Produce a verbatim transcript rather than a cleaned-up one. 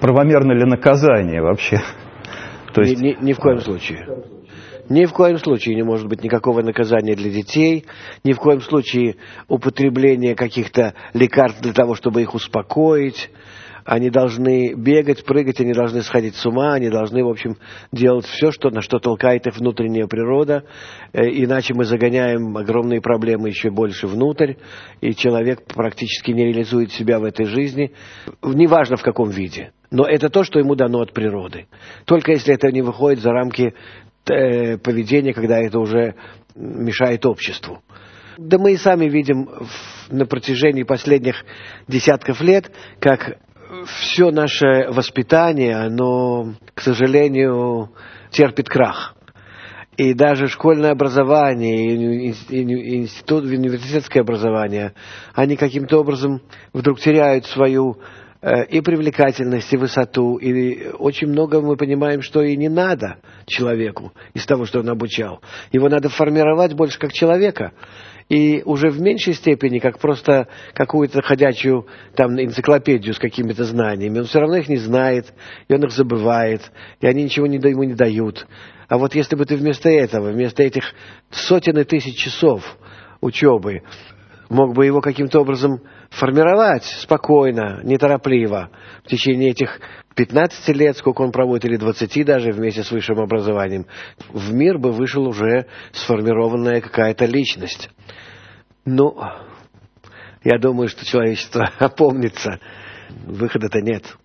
правомерно ли наказание вообще? То есть... ни, ни, ни в коем случае. Ни в коем случае не может быть никакого наказания для детей, ни в коем случае употребление каких-то лекарств для того, чтобы их успокоить. Они должны бегать, прыгать, они должны сходить с ума, они должны, в общем, делать все, что, на что толкает их внутренняя природа, иначе мы загоняем огромные проблемы еще больше внутрь, и человек практически не реализует себя в этой жизни, неважно в каком виде. Но это то, что ему дано от природы. Только если это не выходит за рамки э, поведения, когда это уже мешает обществу. Да мы и сами видим в, на протяжении последних десятков лет, как все наше воспитание, оно, к сожалению, терпит крах. И даже школьное образование, и институт, университетское образование, они каким-то образом вдруг теряют свою э, и привлекательность, и высоту. И очень много мы понимаем, что и не надо человеку из того, что он обучал. Его надо формировать больше как человека. И уже в меньшей степени, как просто какую-то ходячую там энциклопедию с какими-то знаниями. Он все равно их не знает, и он их забывает, и они ничего не, ему не дают. А вот если бы ты вместо этого, вместо этих сотен и тысяч часов учебы, мог бы его каким-то образом формировать спокойно, неторопливо, в течение этих пятнадцати лет, сколько он проводит, или двадцати даже, вместе с высшим образованием, в мир бы вышел уже сформированная какая-то личность. Ну, я думаю, что человечество опомнится. Выхода-то нет.